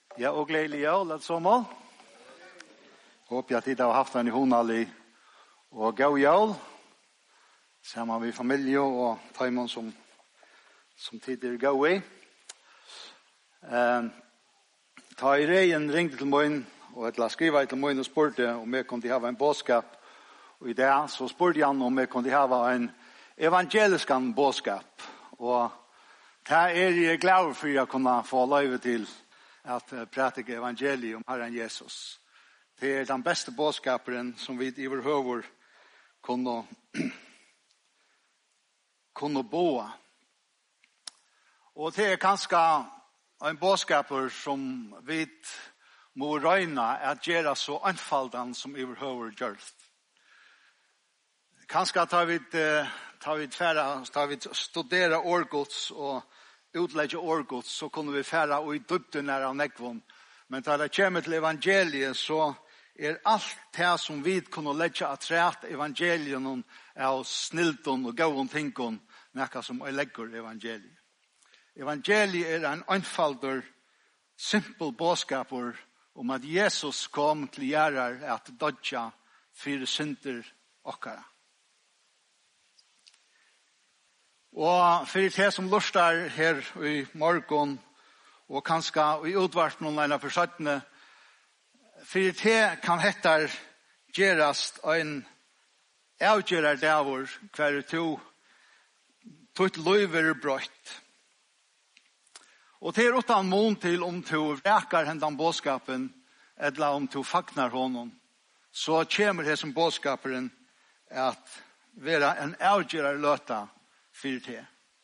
Ja, og gledelig jul, alt sammen. Håper at dere har haft en honallig og god jul. Sammen med familie og tøymon som tider går i. Ta i reien ringte til meg og et la skriva til meg og spurte om jeg kunne ha en bådskap. Og i det så spurte han om jeg kunne ha en evangelisk bådskap. Og det jeg glad for å kunne få løyve til at prædike evangeliet om Herren Jesus. Det den beste bådskaperen som vi i vår høver kunne bo. Og det kanskje en bådskaper som vi må røyne at gjøre så anfallende som i vår høver gjør. Kanskje tar vi studere årgods og utlegge årgods, så kunne vi fære og i dybden av nekvån. Men da det kommer til evangeliet, så alt det som vi kunne legge at træt evangelien av snilton og gavon tinkon, nekka som jeg legger evangeliet. Evangeliet en einfalder, simpel bådskaper om at Jesus kom til gjerrar at dodja fire synder okkara. Og for det som lustar her i morgen, og kanskje i utvarten online for søttene, for det kan hettar gjerast en avgjerar davor hver to løyver brøtt. Og det utan mån til om to rækar hendan bådskapen, eller om to fagnar honom, så kommer det som bådskaperen at være en avgjerar løta for det.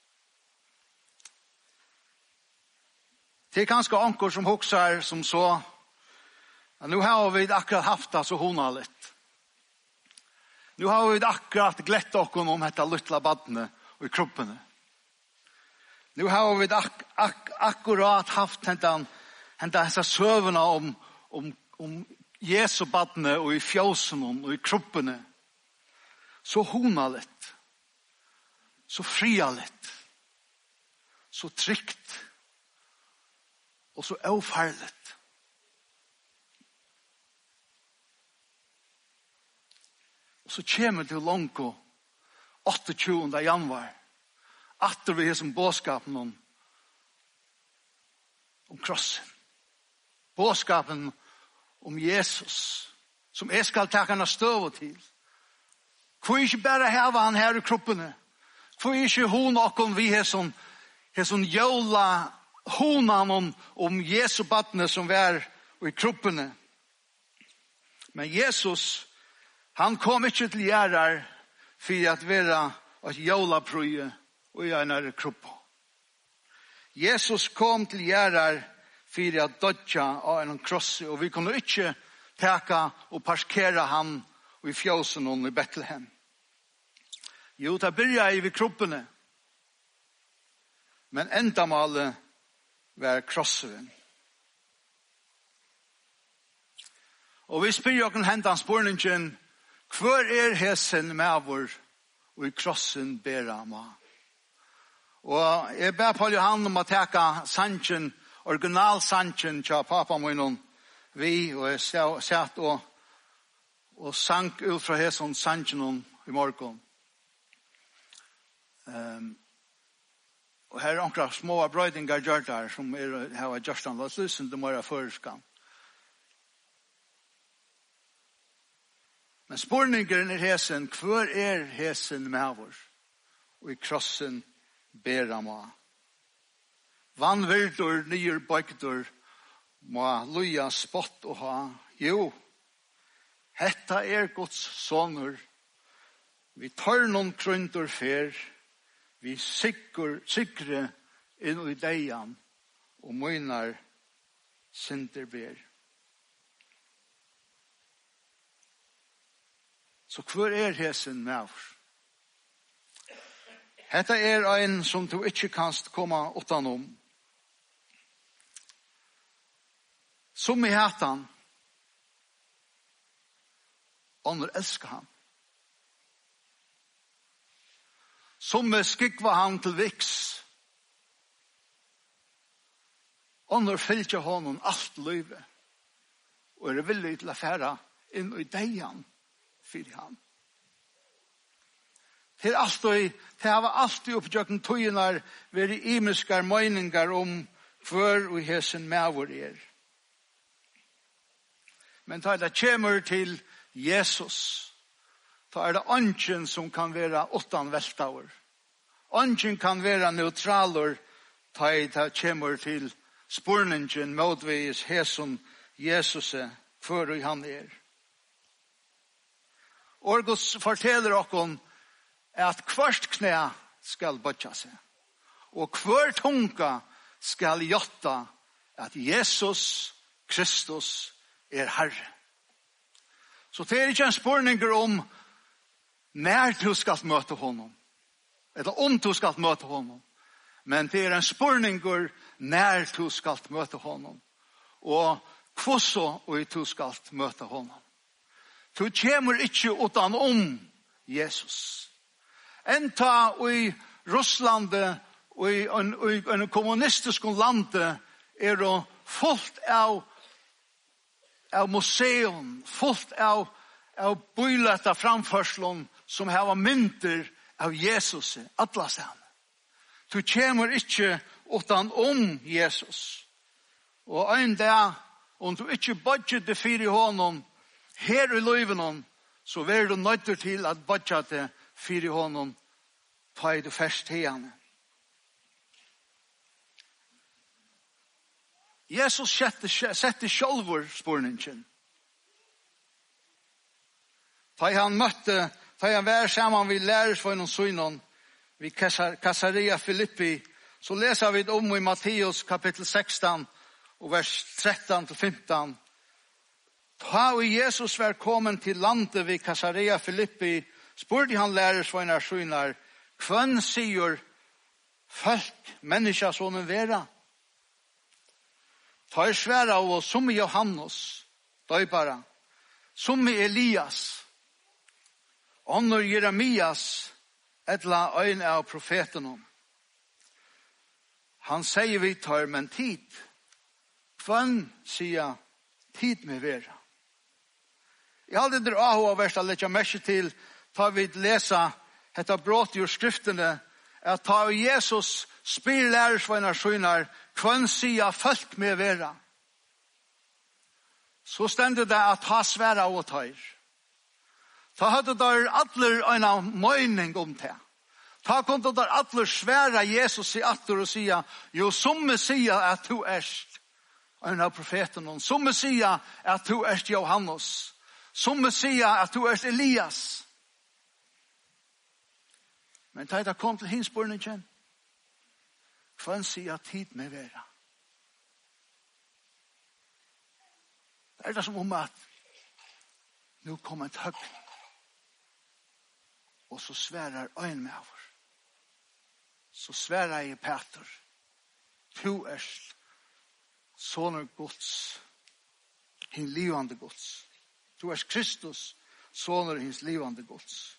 Det er ganske anker som huksar som så, at nå har vi akkurat haft det så honaligt. Nu har vi akkurat glett okken om dette lytla badne og i kroppene. Nu har vi akkurat haft hentan søvna om Jesu badne og i fjåsen og i kroppene. Så honaligt. Så frialigt, så trygt og så ofarligt. Og så kommer det langt 28. januar, atter vi har som bådskapen om krossen. Bådskapen om Jesus, som jeg skal ta henne støv til. Hvor ikke bare hava han her i kroppene, for ikke hun og vi har sånn jævla honan om Jesu badne som var i kroppene. Men Jesus, han kom ikke til gjerrar for at være et jævla prøye og i en kropp. Jesus kom til gjerrar for at dødja av en kross, og vi kunne ikke teka og parkere han i fjøsen i Bethlehem. Jo, det byrja i kroppene. Men endamalet var krosseren. Og vi spyr jo hendan spurningen, hvor hesen med vår og i krossen bera ma? Og jeg ber Paul Johan om å teka sanchen, original sanchen til pappa min vi, og jeg satt og sank ut fra hesen sanchen i morgen. Og her noen små brøydingar gjør der som har gjort han løs lysen til morgen føreskan. Men spurningen hesen, hvor hesen med vår og i krossen bera ma? Vannvirdur, nyer bøykdur, må luja spott og ha. Jo, hetta Guds sonur, vi tar noen krundur fer, vi sikre inn i deian og møynar synder ber. Så hvor hesen med oss? Hetta en som du ikke kan komme utenom. Som i hatan, ånder elsker han. Som skikva han til viks. Ånder fylgjer honom alt livet. Og villig til å fære inn i deian for han. Det har alltid oppgjøkken tøyner ved de imiskar meningar hver og hesen mævur Men da det kommer til Jesus, da det ønsken som kan være utan veltauer. Ønsken kan være neutraler, da det kommer til spurningen motvis hesen Jesus hver og han Orgos forteller oss at hvert knæ skal bøtja seg. Og hver tunga skal gjotta at Jesus Kristus Herre. Så det ikke en spørning når du skal møte honom. Eller om du skal møte honom. Men det en spørning når du skal møte honom. Og hvordan du skal møte honom. Du kommer ikke utan Jesus. Enta i Russland og i en kommunistisk land det fullt av museum, fullt av byletta framførselen som har mynter av Jesus, alla sen. Du kommer ikke utan Jesus. Og en dag, om du ikke bodger det fire honom, her i løyven, så er du nødt til at bodger det fire honom, ta du først henne. Jesus sette sjølver spørningen. Da han var sammen vi lærer for noen synen, vi Caesarea Philippi, så leser vi i Matteus kapittel 16, og vers 13-15. Da Jesus var kommet til landet ved Caesarea Philippi, spurte han lærer for noen syner, hvem sier folk menneskesånen vera? Ta sværa av oss som Johannes, døybara, som Elias, ånder Jeremias, etla øyn av profeten. Han sier vi tar, men tid. Hvem sier tid med vera? Jeg har aldri av vers å lette meg til, ta vi lesa dette brått i skriftene, at ta Jesus spyr lærersveinar synar, hvem sier folk med vera? Så stender det at ha sværa og tøyr. Ta hadde der atler en møyning det. Ta kunne der atler sværa Jesus i atter og sier, jo som sier at du erst en av profeten, som sier at du erst Johannes, som sier at du erst Elias. Men da det kom til hins spørningen, hvem sier tid med vera? Det det som at nu kom et høgn, og så sværer øyn med over. Så sværer jeg Peter, du erst soner Guds, hin livande Guds. Du erst Kristus, soner hins livande Guds.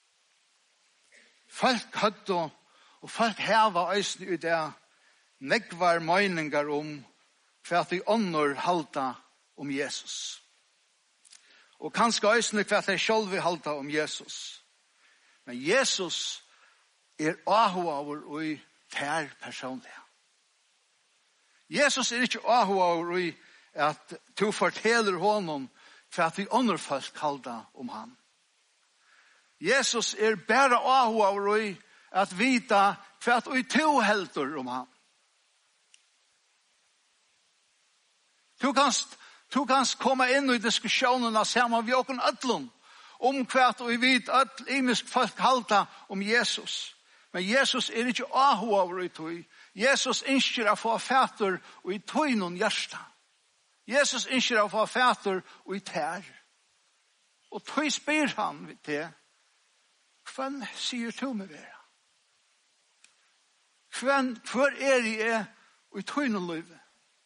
Folk hadde, og folk heva øysene i det, negvar meningar hva de ånder halda Jesus. Og kanskje øysene hva de sjølve halda Jesus. Men Jesus ahover og i tær personlig. Jesus ikke ahover i at du forteller honom hva de ånder folk halda han. Jesus bare ahover i at vita hva du to helter han. Du kan komme inn i diskusjonerna sammen vi åken ødlom hva du vet at imisk folk halta Jesus. Men Jesus ikke ahover i tog. Jesus ønsker å få fæter og i tog noen hjärsta. Jesus ønsker å få fæter og i tær. Og tog spyr han til hvem sier du med vera? Hvor jeg og i tog noen livet?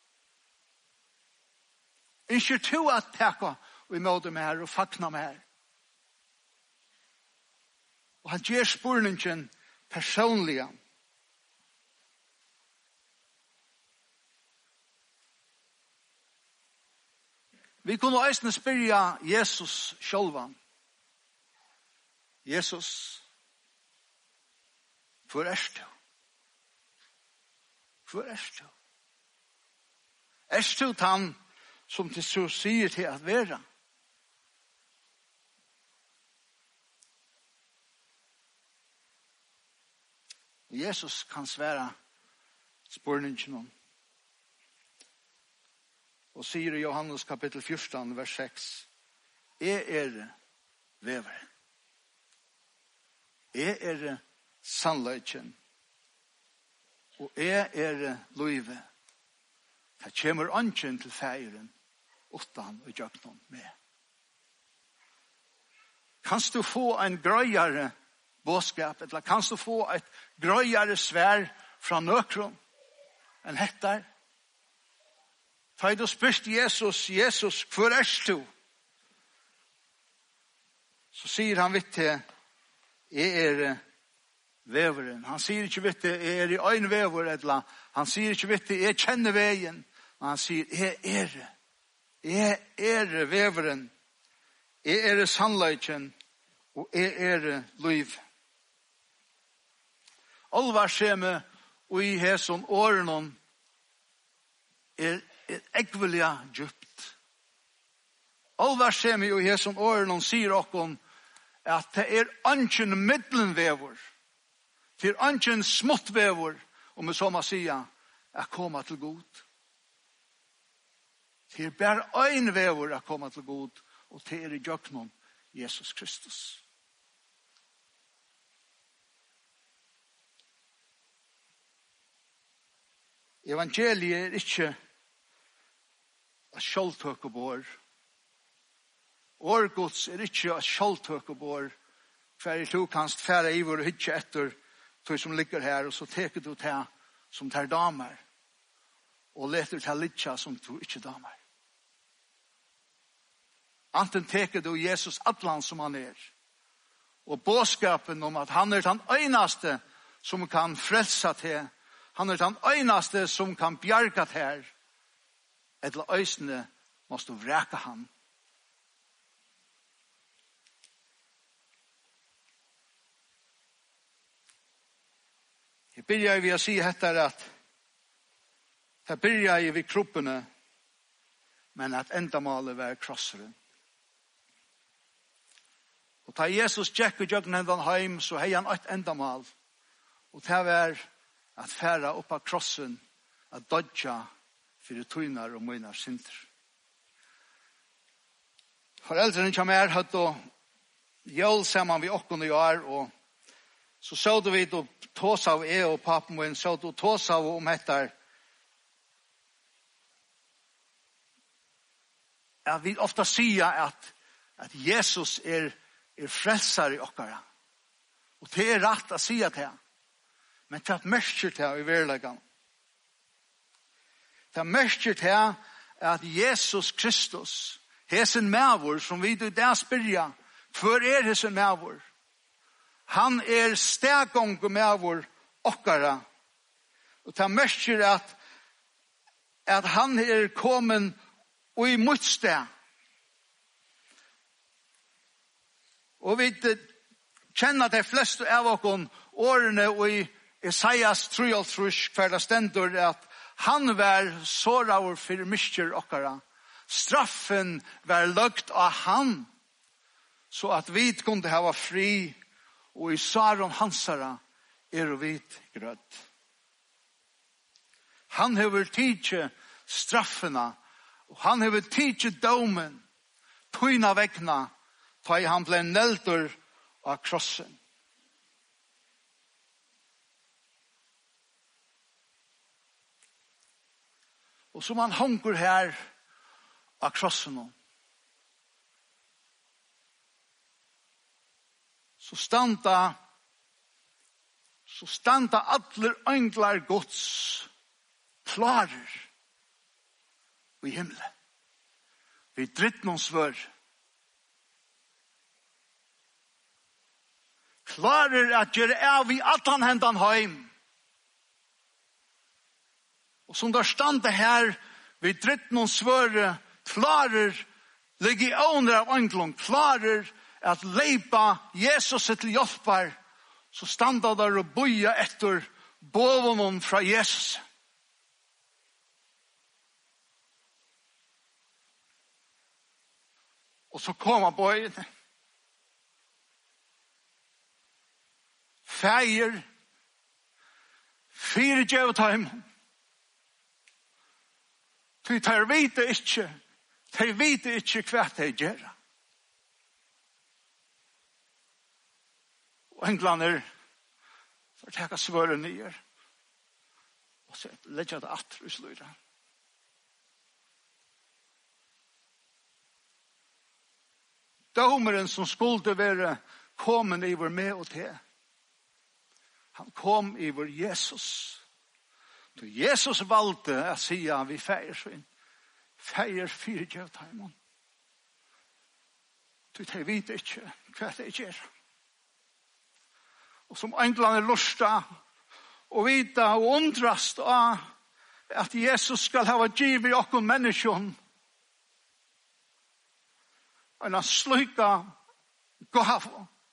Ønsker du at teka og i måte med her og fakna med her? Og han gjør spurningen personliga. Vi kunne eisne spyrja Jesus sjálvan. Jesus, hvor du? Hvor du? Du han som til så sier til at være? Jesus kan svære spørningen om. Og sier i Johannes kapittel 14, vers 6, veveren. Sannleiken. Og løyve. Det kommer ånden til feiren utan og gjøknen med. Kanst du få en grøyere bådskap, eller kanst du få et grøyere svær fra nøkron enn hettar? Ta du spørst Jesus, hvor du? Så sier han vidt til, veveren. Han sier ikke vidt til, i øyn vever, eller han sier ikke vidt til, jeg kjenner veien. Men han sier, veveren. Sannleiken, og liv. Alvarskjeme og i hæson åren ekvelia djupt. Alvarskjeme og i hæson åren sier okkom at det anken middelvever. Det anken småttvever, om vi så må sige, at komme til god. Det bare en vever at komme til god, og det i djøknen Jesus Kristus. Evangeliet ikke et skjoldtøkebår. Årgods ikke et skjoldtøkebår. Hver to kanst fære iver og hitje etter tog som ligger her, og så teker du til som tar damer, og leter til litja som du ikke damer. Anten teker du Jesus atlan som han og bådskapen om at han den øynaste som kan frelsa til, han den øynaste som kan bjarga til, eller øysene måste vreka han. Jeg byrjar vi å si etter at det byrjar vi kroppene, men at endamålet var krosseren. Og da Jesus tjekk og jøgn hendan heim, så hei han et endamål. Og det var at færa opp av krossen, at dodja for tøynar og møynar synder. Foreldrene kom her, hatt og jøl sammen vi okkon i år, og så så du vi då tås av og papen min, så du tås av om etter at vi ofta sier at Jesus frelsar i okkara. Og det rett å si det. Men det merker det i verleggen. Det merker det at Jesus Kristus, hesen mævor, som vi der spyrja, hvor hesen mævor? Han stegong med vår okkara. Og det merker at han kommet og i motsted. Og vi kjenner de fleste av oss årene og i Isaias 3:3 hver det stender at han var såraver for mister okkara. Straffen var lagt av han, så at vi kunne ha fri, og i Saron hansara og vit grøtt. Han hever tidsi straffena, og han hever tidsi domen, tøyna vegna, da han ble neldur av krossen. Og som han hongur her av krossen, så standa allir englar Guds klarer i himmelen. Vi drittnum svør. Klarer at gjøre av i allan hendan heim. Og som der standa her, vi drittnum svør, klarer legioner av englon klarer at leipa Jesus til hjelpar, så standa der og boja etter bovonen fra Jesus. Og så kommer bøyene. Feir, fire djevtøym. De vite ikke hva de gjør. Og englander får teka svøren nyer. Og så legger det atter i sløyre. Domeren som skulle være kommet i vår med og til. Han kom i vår Jesus. Så Jesus valgte å si at vi feirer sin. Feirer fire djevtøymon. Så de vet ikke hva det gjør. Og som englene lusta og vita og undrast av at Jesus skal ha givet okkur menneskjon en slukka gav.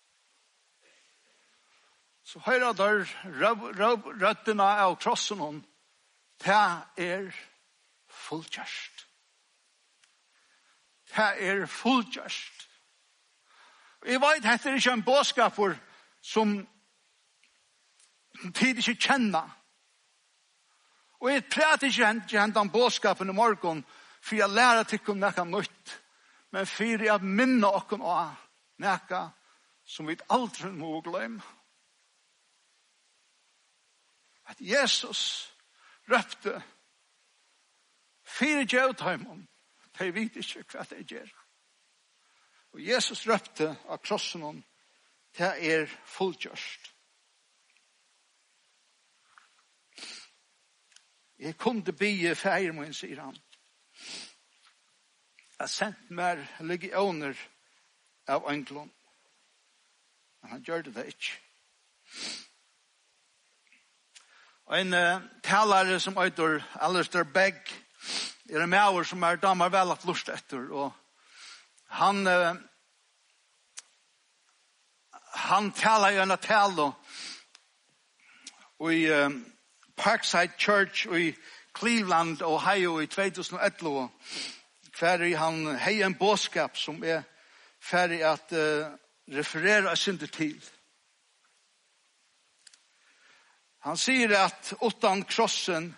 Så høyra der røttene av krossen hon, det fullgjørst. Det fullgjørst. Jeg vet at det ikke en bådskaper som tid ikke kjenner. Og jeg prater ikke hentan bådskapen i morgen for jeg lærer til å nekka nytt, men for jeg minner okken av nekka som vi aldri må glemme. At Jesus røpte fire djevtøymon, de vet ikke hva de gjør. Og Jesus røpte av krossen om, det fullgjørst. Jeg kunne bygge feir min, sier han. Jeg sendt meg legioner av englon. Men han gjør det ikke. En talare som heter Alistair Begg en maur som damer vel at lust etter. Og han taler jo en tale i Parkside Church i Cleveland, Ohio i 2011. Hver han hei en bådskap som ferdig at referere synder til. Han sier at utan krossen,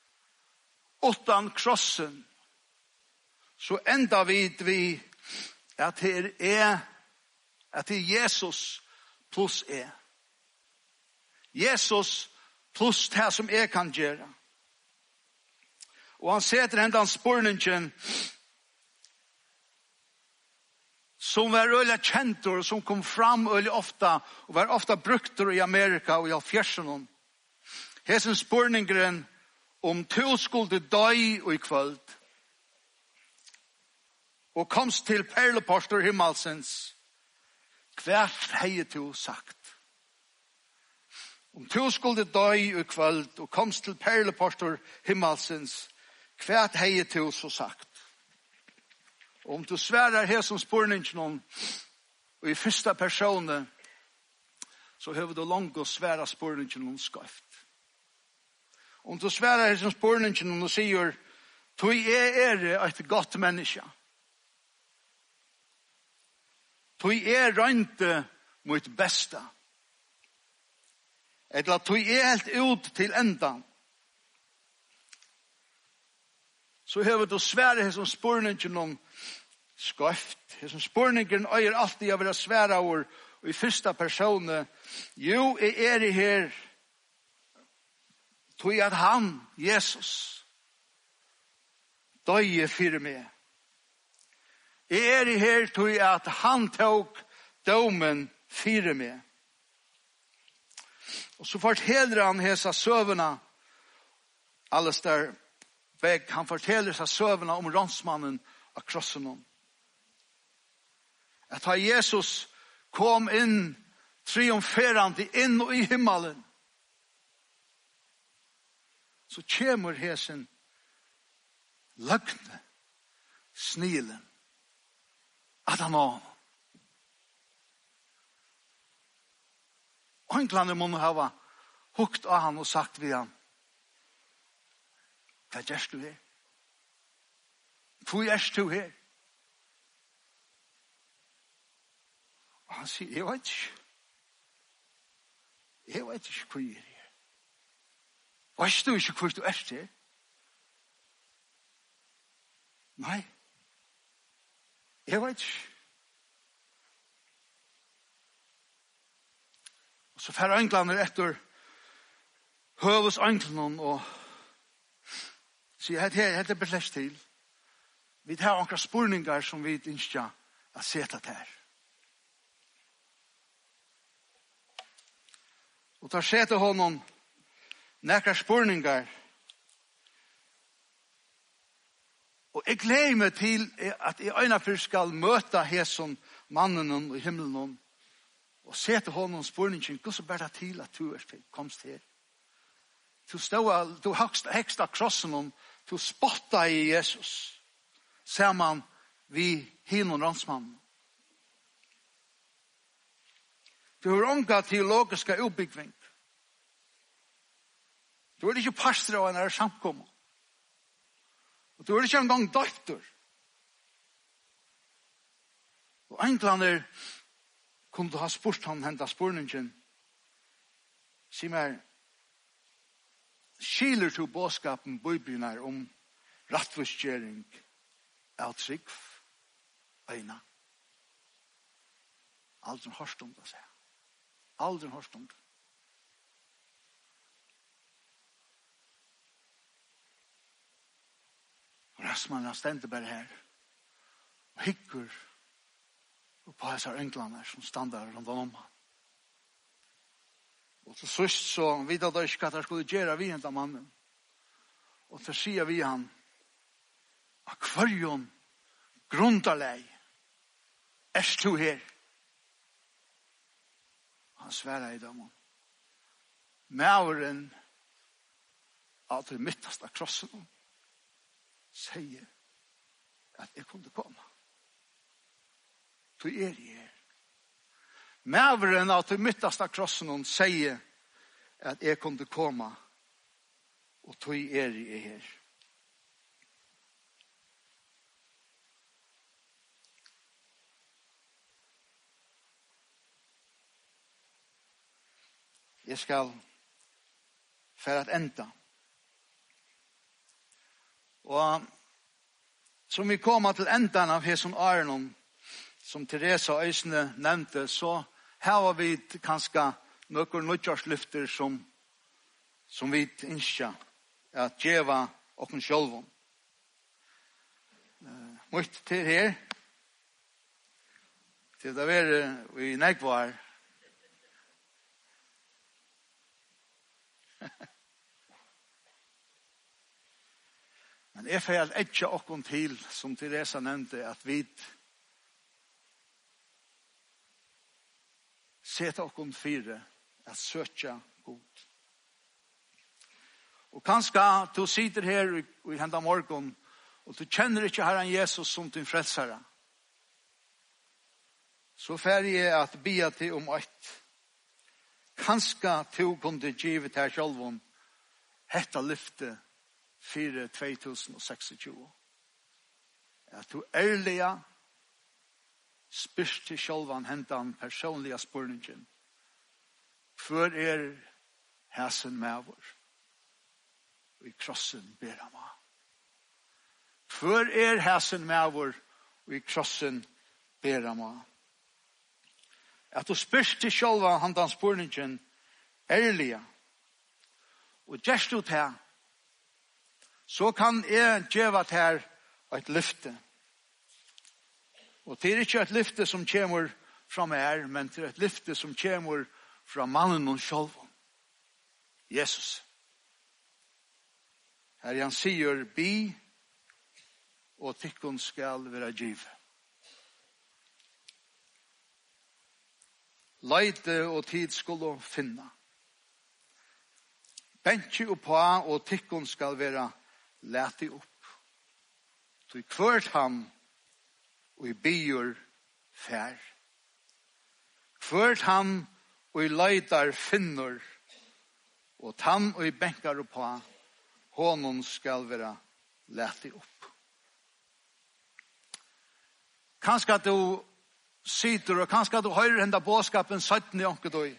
så enda vi at det Jesus plus Jesus plus det som kan gjøre. Og han setter enda spurningen som var øyelig kjent og som kom fram øyelig ofta og var ofta brukt i Amerika og i Alfjersen. Hesen spurningen om du skulle døy og i kvöld og komst til perlepostor himmelsens, hvert hei du sagt? Om du skulle døy og i kvöld og komst til perlepostor himmelsens, hvert hei du så sagt? Og om du sværer hesen spurningen om og i første personen, så har du langt å svære spurningen om skreft. Om du sværer hesen spurningen og sier, du et godt menneske. Du røynte mot besta. Eller du helt ut til enda. Så har du svære hesen spurningen om skreft. Hesen spurningen øyer alltid å være svære over og i første personen. Jo, jeg her tog at han, Jesus, døye for meg. Jeg her tog at han tok domen for meg. Og så forteller han hesa søvnene, Alistair Begg, han forteller seg søvnene om ransmannen av krossen om. At da Jesus kom inn triumferande inn i himmelen, så kommer hesen løgne, snilen, at han nå. Englene må ha hukt av han og sagt ved han, hva gjør du her? Hvor er du her? Og han sier, jeg vet ikke. Jeg vet ikke hvor jeg er her. Vet du ikke hvor du er her? Nei. Jeg vet ikke. Og så færre englene etter høves englene og sier, hette er beslest til. Vi tar noen spurninger som vi ikke har sett at her. Og tar seg til honom nekker spurninger. Og jeg gleder meg til at jeg øynefyr skal møte hesson mannen i himmelen og se til honom spurningen, gå så bare til at du komst her. Du heksta krossen du spotta i Jesus. Ser man vi himmelen rannsmannen. Du har omgått teologiska utbyggving. Du er ikke pastor av en samkommer. Og du er ikke engang døpter. Og englene kunne ha spurt han hentet spurningen. Si meg, skiler du bådskapen Bibelen er om rettvisgjering av trygg øyne? Aldri hørst om det, sier jeg. Aldri hørst om det. Og Rasman han stendte bare her og hikker og på hans englene som stander rundt om han. Og til sist så vidt at det ikke hva det skulle gjøre vi henne mannen. Og til sier vi han akvarium grunderleg er du her? Han sværer i dem. Mauren av det midteste av krossen sier at jeg kunne komme. Du er her. Mauren av det midteste av krossen sier at jeg kunne komme og du er her. Jeg skal for at enda. Og som vi kommer til enden av Heson Arnon, som Teresa Øysene nevnte, så har vi kanskje noen nødgjørslyfter som vi ikke at gjøre oss selv. Mot til her, til det være i Negvar, men jeg får ikke åkken til, som Teresa nevnte, at vi setter åkken fire at søke god. Og kanskje du sitter her i henda morgen, og du kjenner ikke Herren Jesus som din frelsere. Så får jeg at be til om et. Kanskje du kunne give til her selv hette lyfte 4-2026. At du ærlige spyrt til sjølvan hentan personlige spurningen. Hvor er hæsen med vår? Og i krossen ber han meg. Hvor er hæsen med vår? Og i krossen ber han meg. At du spyrt til sjølvan hentan spurningen ærlige. Og gjerst du til så kan jeg gjøre til her et lyfte. Og det er ikke et lyfte som kommer fra meg, men det er et lyfte som kommer fra mannen og selv. Jesus. Her han sier, bi, og tykken skal være givet. Leite og tid skulle finne. Bentje og på, og tykken skal være lete opp. Så i hvert han, og i bier fær. Hvert han og i leitar finner, og tann og i bänkar og på, honom skal være lete opp. Kanskje at du sitter, og kanskje at du hører henda bådskapen 17 i onkedøy,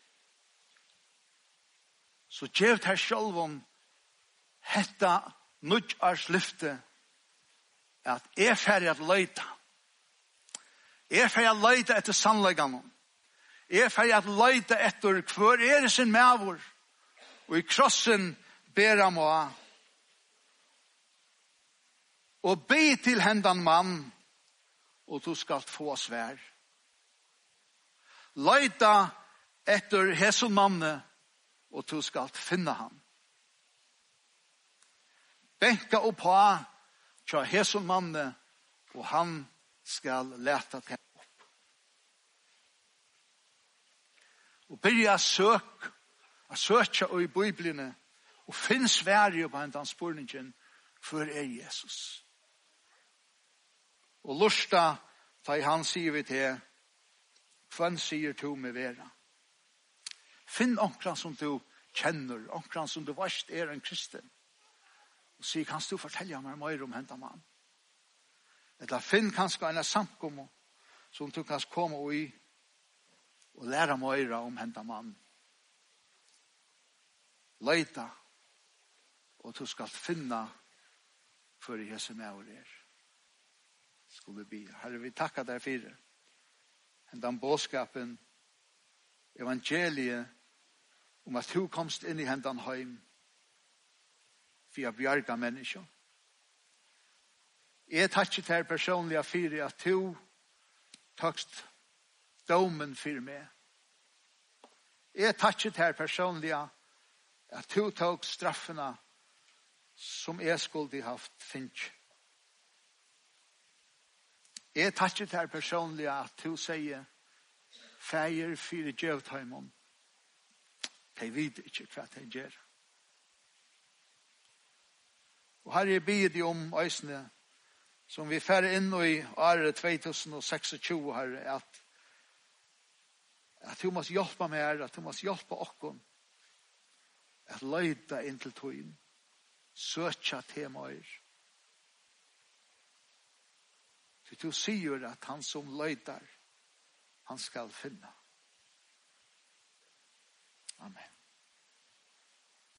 så gjevt her sjølvom hetta nødjarslyfte at jeg ferdig at leita. Jeg ferdig at leita etter sannleggene. Jeg ferdig at leita etter hver sin mævor, og i krossen ber han må og be til hendan mann, og du skal få svær. Leita etter hesson manne, og du skal finne ham. Benka opp på tja hesson manne, og han skal leta til opp. Og byrja søkja og i Bibelene, og finn sverige på hendan spurningen, for Jesus. Og lusta, ta i han sier vi til, hvem sier du med vera? Finn onkran som du kjenner, onkran som du varst en kristen. Og sier, kan du fortelle meg mer om hendan mann? Eller finn kanskje en samkommo som du kan komme i og lære mer om hendan mann. Leita, og du skal finne for Jesu med er. Skulle vi be. Herre, vi takkar deg for hendan bådskapen, evangeliet, om at du komst inn i hendan heim, for å bjarga mennesker. Jeg takkar til personlig for at du takst domen for meg. Jeg takkar til personlig at du tok straffene som jeg skulle haft finnt. Jeg takkar til personlig at du sier feir fire djevtheimen. De vet ikke hva de gjør. Og her er bidet om øysene som vi færre inn i året 2026 her, at du måtte hjelpe meg, at du måtte hjelpe okken, at leita inn til tøyen, søtja temaer. For du sier at han som leitar, han skal finne. Amen.